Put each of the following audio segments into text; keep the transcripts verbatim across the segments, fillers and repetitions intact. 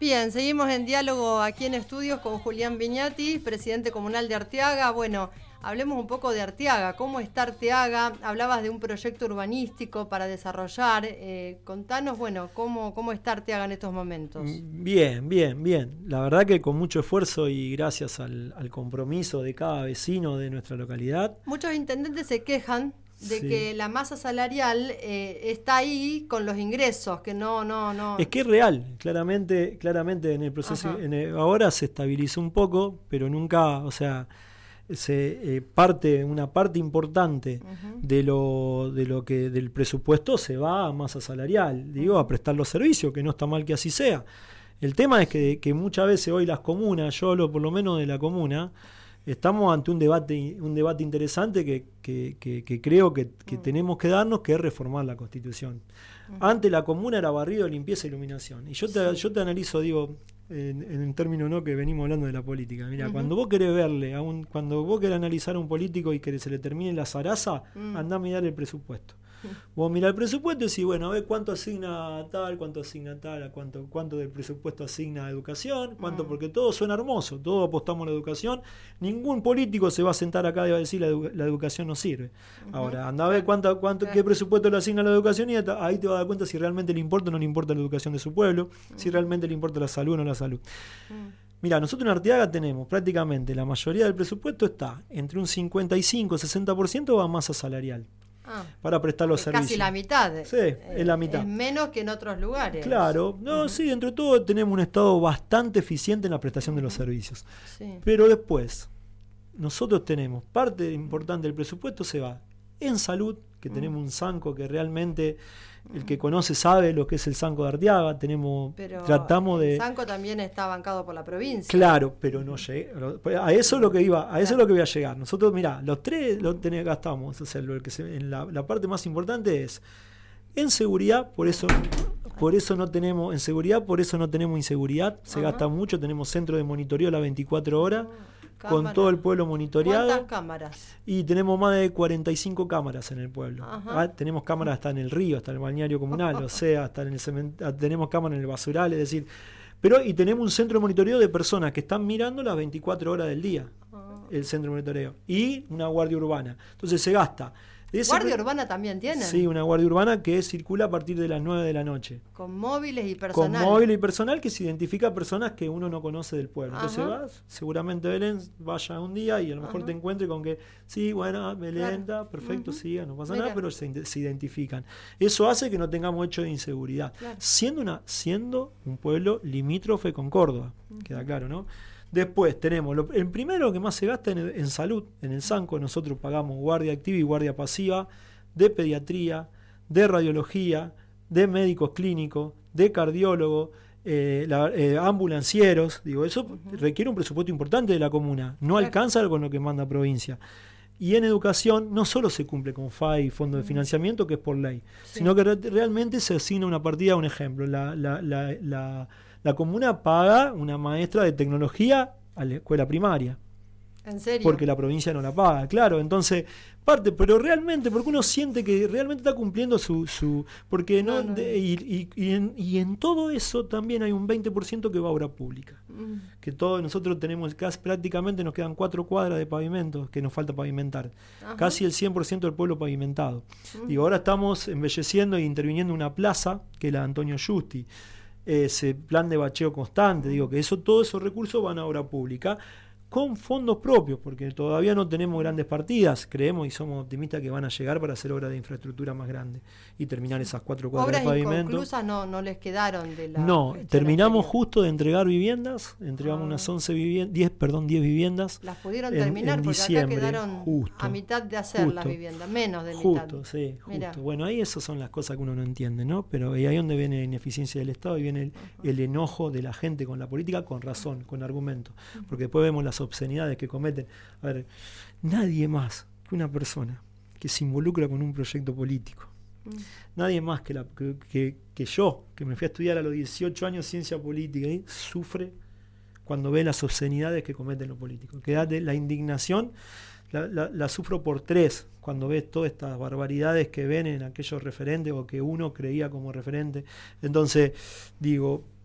Bien, seguimos en diálogo aquí en estudios con Julián Viñati, presidente comunal de Arteaga. Bueno, hablemos un poco de Arteaga. ¿Cómo está Arteaga? Hablabas de un proyecto urbanístico para desarrollar. Eh, contanos, bueno, ¿cómo, cómo está Arteaga en estos momentos? Bien, bien, bien. La verdad que con mucho esfuerzo y gracias al, al compromiso de cada vecino de nuestra localidad. Muchos intendentes se quejan de sí. que la masa salarial eh, está ahí con los ingresos, que no, no, no. Es que es real, claramente, claramente en el proceso, en el, ahora se estabilizó un poco, pero nunca, o sea, se eh, parte, una parte importante uh-huh. de lo, de lo que del presupuesto se va a masa salarial, digo, a prestar los servicios, que no está mal que así sea. El tema es que, que muchas veces hoy las comunas, yo hablo por lo menos de la comuna, estamos ante un debate un debate interesante que, que, que, que creo que, que mm. tenemos que darnos, que es reformar la Constitución. Mm. Antes la comuna era barrido, limpieza e iluminación. Y yo te, sí. yo te analizo, digo, en, en el término no que venimos hablando de la política. Mira, uh-huh. cuando vos querés verle, a un, cuando vos querés analizar a un político y que se le termine la zaraza, mm. andá a mirar el presupuesto. Vos mirá el presupuesto y decís, bueno, a ver cuánto asigna tal, cuánto asigna tal, cuánto, cuánto del presupuesto asigna a educación, cuánto, mm. porque todo suena hermoso, todos apostamos a la educación, ningún político se va a sentar acá y va a decir la, edu- la educación no sirve. Uh-huh. Ahora, anda a ver cuánto, cuánto, qué presupuesto le asigna a la educación y ahí te vas a dar cuenta si realmente le importa o no le importa la educación de su pueblo, uh-huh. si realmente le importa la salud o no la salud. Uh-huh. Mira, nosotros en Arteaga tenemos prácticamente la mayoría del presupuesto está entre un cincuenta y cinco a sesenta por ciento va a masa salarial. Ah, para prestar los servicios. Casi la mitad. Sí, eh, es la mitad. Es menos que en otros lugares. Claro, no, uh-huh. sí, dentro de todo tenemos un Estado bastante eficiente en la prestación uh-huh. de los servicios. Sí. Pero después, nosotros tenemos parte importante del presupuesto se va en salud, que uh-huh. tenemos un SANCO que realmente el que conoce sabe lo que es el SANCO de Arteaga. Tenemos, pero tratamos de. El SANCO también está bancado por la provincia. Claro, pero no llega. A eso es lo que iba, a eso es lo que voy a llegar. Nosotros, mirá, los tres lo tenemos, gastamos. O sea, lo que se, en la, la parte más importante es en seguridad, por eso, por eso no tenemos, en seguridad, por eso no tenemos inseguridad. Se uh-huh. gasta mucho, tenemos centro de monitoreo las veinticuatro horas. Cámara. Con todo el pueblo monitoreado. ¿Cuántas cámaras? Y tenemos más de cuarenta y cinco cámaras en el pueblo. Ah, tenemos cámaras hasta en el río, hasta en el balneario comunal, o sea, hasta en el cemento, tenemos cámaras en el basural, es decir, pero y tenemos un centro de monitoreo de personas que están mirando las veinticuatro horas del día, uh-huh. el centro de monitoreo, y una guardia urbana. Entonces se gasta. ¿Guardia pre- urbana también tienen? Sí, una guardia urbana que circula a partir de las nueve de la noche. Con móviles y personal. Con móviles y personal que se identifica a personas que uno no conoce del pueblo. Ajá. Entonces vas, seguramente Belén vaya un día y a lo mejor Ajá. te encuentre con que, sí, bueno, Belén, claro. perfecto, uh-huh. sí, no pasa Mira. nada, pero se, se identifican. Eso hace que no tengamos hecho de inseguridad. Claro. Siendo, una, siendo un pueblo limítrofe con Córdoba, uh-huh. queda claro, ¿no? Después tenemos, lo, el primero que más se gasta en, en salud, en el SANCO, nosotros pagamos guardia activa y guardia pasiva, de pediatría, de radiología, de médicos clínicos, de cardiólogos, eh, la, eh, ambulancieros, digo, eso uh-huh. requiere un presupuesto importante de la comuna, no claro. alcanza con lo que manda provincia. Y en educación no solo se cumple con F A I, Fondo de Financiamiento, que es por ley, sí. sino que re- realmente se asigna una partida, un ejemplo, la... la, la, la La comuna paga una maestra de tecnología a la escuela primaria. ¿En serio? Porque la provincia no la paga, claro. Entonces, parte, pero realmente, porque uno siente que realmente está cumpliendo su... su porque no, no, no. De, y, y, y, en, y en todo eso también hay un veinte por ciento que va a obra pública. Mm. Que todos nosotros tenemos, casi prácticamente nos quedan cuatro cuadras de pavimento que nos falta pavimentar. Ajá. Casi el cien por ciento del pueblo pavimentado. Mm. Digo, ahora estamos embelleciendo e interviniendo una plaza, que es la Antonio Justi. Ese plan de bacheo constante, digo que eso, todos esos recursos van a obra pública con fondos propios, porque todavía no tenemos grandes partidas, creemos y somos optimistas que van a llegar para hacer obras de infraestructura más grandes y terminar esas cuatro cuadras de pavimento. ¿Obras inconclusas no, no les quedaron de la No, terminamos justo de entregar viviendas, entregamos ah. unas once viviendas, diez, perdón, diez viviendas. Las pudieron terminar en, en porque diciembre, acá quedaron justo, a mitad de hacer justo, las viviendas, menos de justo, mitad. Justo, sí, justo. Bueno, ahí esas son las cosas que uno no entiende, ¿no? Pero ahí es donde viene la ineficiencia del Estado y viene el, uh-huh. el enojo de la gente con la política, con razón, con argumento. Uh-huh. Porque después vemos las obscenidades que cometen. A ver, nadie más que una persona que se involucra con un proyecto político, mm. nadie más que, la, que, que, que yo, que me fui a estudiar a los dieciocho años ciencia política, ¿eh? sufre cuando ve las obscenidades que cometen los políticos. Que da de, la indignación la, la, la sufro por tres cuando ves todas estas barbaridades que ven en aquellos referentes o que uno creía como referente. Entonces, digo,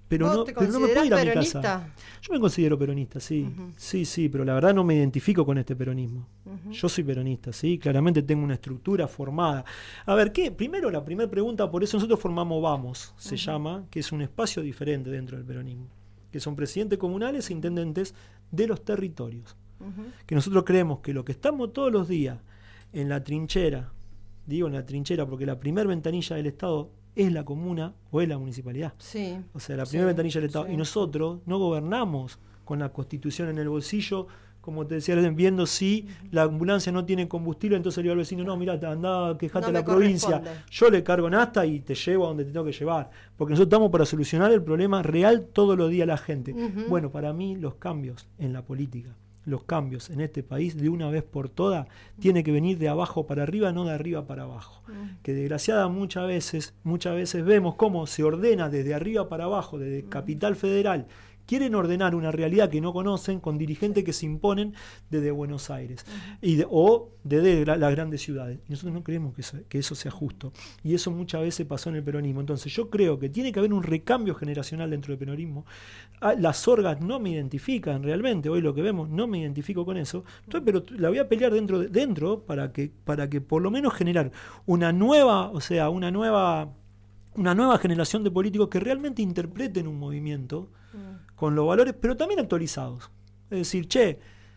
Pero ¿Vos no, te pero no me puedo ir a peronista? mi casa. Yo me considero peronista, sí. Uh-huh. Sí, sí, pero la verdad no me identifico con este peronismo. Uh-huh. Yo soy peronista, sí. Claramente tengo una estructura formada. A ver, ¿qué? Primero, la primera pregunta, por eso nosotros formamos Vamos, se uh-huh. llama, que es un espacio diferente dentro del peronismo. Que son presidentes comunales e intendentes de los territorios. Uh-huh. Que nosotros creemos que lo que estamos todos los días en la trinchera, digo en la trinchera porque la primera ventanilla del Estado es la comuna o es la municipalidad. Sí, o sea, la primera sí, ventanilla del Estado. Sí. Y nosotros no gobernamos con la Constitución en el bolsillo, como te decía, viendo si uh-huh. la ambulancia no tiene combustible, entonces le digo al vecino, no, mira, andá, quejate no a la provincia, yo le cargo nafta y te llevo a donde te tengo que llevar. Porque nosotros estamos para solucionar el problema real todos los días a la gente. Uh-huh. Bueno, para mí los cambios en la política, los cambios en este país de una vez por todas tiene que venir de abajo para arriba, no de arriba para abajo. Mm. Que desgraciada muchas veces, muchas veces vemos cómo se ordena desde arriba para abajo, desde mm. Capital Federal. Quieren ordenar una realidad que no conocen con dirigentes que se imponen desde Buenos Aires uh-huh. y de, o desde la, las grandes ciudades. Y nosotros no creemos que eso, que eso sea justo. Y eso muchas veces pasó en el peronismo. Entonces yo creo que tiene que haber un recambio generacional dentro del peronismo. Las orgas no me identifican realmente. Hoy lo que vemos, no me identifico con eso. Entonces, pero la voy a pelear dentro, de, dentro para que, para que por lo menos generar una nueva, o sea, una nueva... una nueva generación de políticos que realmente interpreten un movimiento mm. con los valores, pero también actualizados. Es decir, che,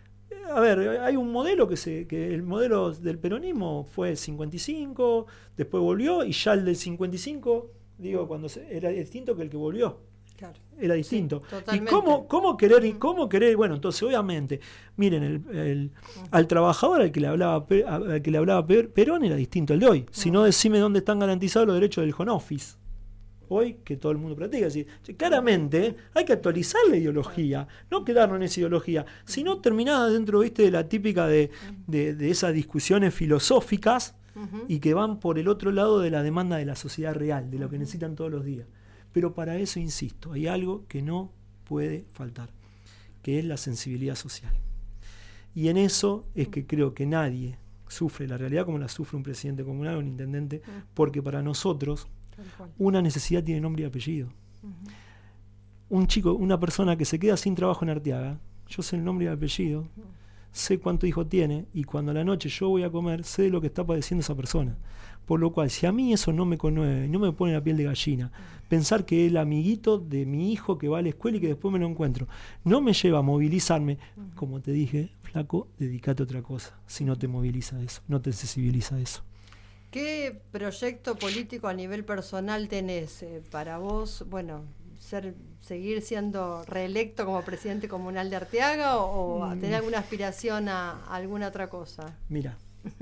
a ver, hay un modelo que se que el modelo del peronismo fue el cincuenta y cinco, después volvió, y ya el del cincuenta y cinco, digo, cuando se, era distinto que el que volvió. Claro. Era distinto. Sí, ¿y cómo, cómo querer? ¿Y cómo querer? Bueno, entonces obviamente, miren, el, el, al trabajador al que le hablaba al que le hablaba Perón era distinto al de hoy. Si no, decime dónde están garantizados los derechos del home office. Hoy, que todo el mundo practica. Así, claramente hay que actualizar la ideología, no quedarnos en esa ideología, sino terminar dentro, viste, de la típica de, de, de esas discusiones filosóficas uh-huh. y que van por el otro lado de la demanda de la sociedad real, de lo que necesitan todos los días. Pero para eso, insisto, hay algo que no puede faltar, que es la sensibilidad social. Y en eso es que creo que nadie sufre la realidad como la sufre un presidente comunal o un intendente, porque para nosotros una necesidad tiene nombre y apellido. Un chico, una persona que se queda sin trabajo en Arteaga, yo sé el nombre y el apellido, sé cuánto hijo tiene, y cuando a la noche yo voy a comer, sé lo que está padeciendo esa persona. Por lo cual, si a mí eso no me conmueve, no me pone la piel de gallina, pensar que es el amiguito de mi hijo que va a la escuela y que después me lo encuentro, no me lleva a movilizarme, como te dije, flaco, dedícate a otra cosa, si no te moviliza eso, no te sensibiliza eso. ¿Qué proyecto político a nivel personal tenés eh, para vos, bueno, ser seguir siendo reelecto como presidente comunal de Arteaga o, o mm. tener alguna aspiración a, a alguna otra cosa? Mira.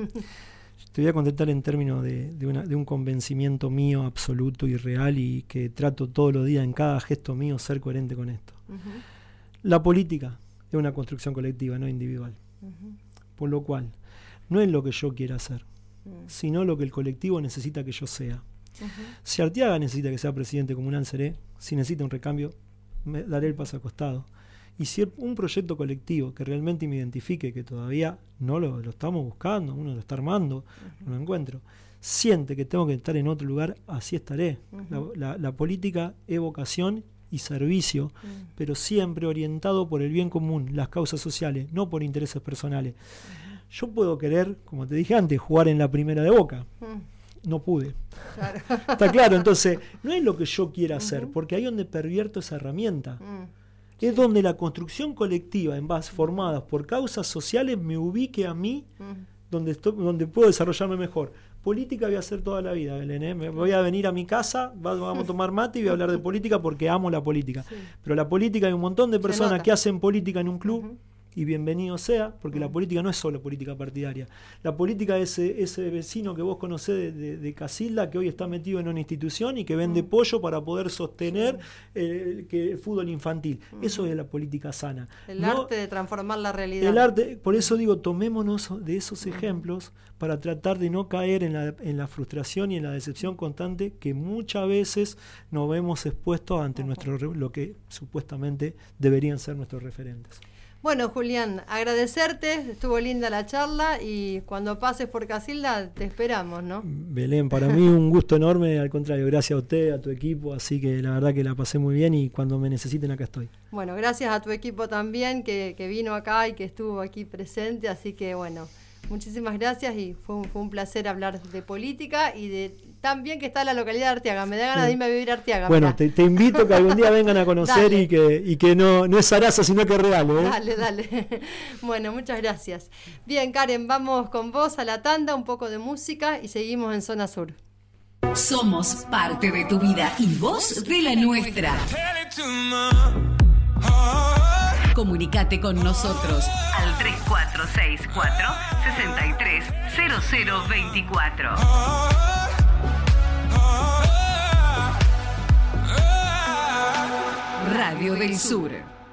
Te voy a contestar en términos de, de, una, de un convencimiento mío absoluto y real y que trato todos los días en cada gesto mío ser coherente con esto. Uh-huh. La política es una construcción colectiva, no individual. Uh-huh. Por lo cual, no es lo que yo quiera hacer, uh-huh. sino lo que el colectivo necesita que yo sea. Uh-huh. Si Arteaga necesita que sea presidente comunal, seré. Si necesita un recambio, me daré el paso al costado. Y si un proyecto colectivo que realmente me identifique, que todavía no lo, lo estamos buscando, uno lo está armando, uh-huh. no lo encuentro, siente que tengo que estar en otro lugar, así estaré. Uh-huh. La, la, la política es vocación y servicio, uh-huh. pero siempre orientado por el bien común, las causas sociales, no por intereses personales. Uh-huh. Yo puedo querer, como te dije antes, jugar en la primera de Boca. Uh-huh. No pude. Claro. Está claro, entonces, no es lo que yo quiera uh-huh. hacer, porque ahí es donde pervierto esa herramienta. Uh-huh. Es sí. donde la construcción colectiva en bases formadas por causas sociales me ubique a mí, uh-huh. donde, estoy, donde puedo desarrollarme mejor. Política voy a hacer toda la vida, Belén, ¿eh? Me voy a venir a mi casa, vamos a tomar mate y voy a hablar de política porque amo la política. Sí. Pero la política, hay un montón de personas que hacen política en un club, uh-huh. y bienvenido sea, porque uh-huh. la política no es solo política partidaria. La política es ese, ese vecino que vos conocés de, de, de Casilda, que hoy está metido en una institución y que vende uh-huh. pollo para poder sostener sí. el, que el fútbol infantil. Uh-huh. Eso es la política sana. El ¿no? arte de transformar la realidad. El arte, por eso digo, tomémonos de esos uh-huh. ejemplos para tratar de no caer en la, en la frustración y en la decepción constante que muchas veces nos vemos expuestos ante uh-huh. nuestro, lo que supuestamente deberían ser nuestros referentes. Bueno, Julián, agradecerte, estuvo linda la charla y cuando pases por Casilda te esperamos, ¿no? Belén, para mí un gusto enorme, al contrario, gracias a usted, a tu equipo, así que la verdad que la pasé muy bien y cuando me necesiten acá estoy. Bueno, gracias a tu equipo también que, que vino acá y que estuvo aquí presente, así que bueno, muchísimas gracias y fue un, fue un placer hablar de política y de tan bien que está la localidad de Arteaga. Me da ganas de irme a vivir a Arteaga. Bueno, te, te invito a que algún día vengan a conocer y que, y que no, no es zaraza, sino que es real, ¿eh? Dale, dale. Bueno, muchas gracias. Bien, Karen, vamos con vos a la tanda, un poco de música y seguimos en Zona Sur. Somos parte de tu vida y vos de la nuestra. Comunicate con nosotros al tres cuatro seis cuatro, seis tres cero cero dos cuatro. Radio del Sur.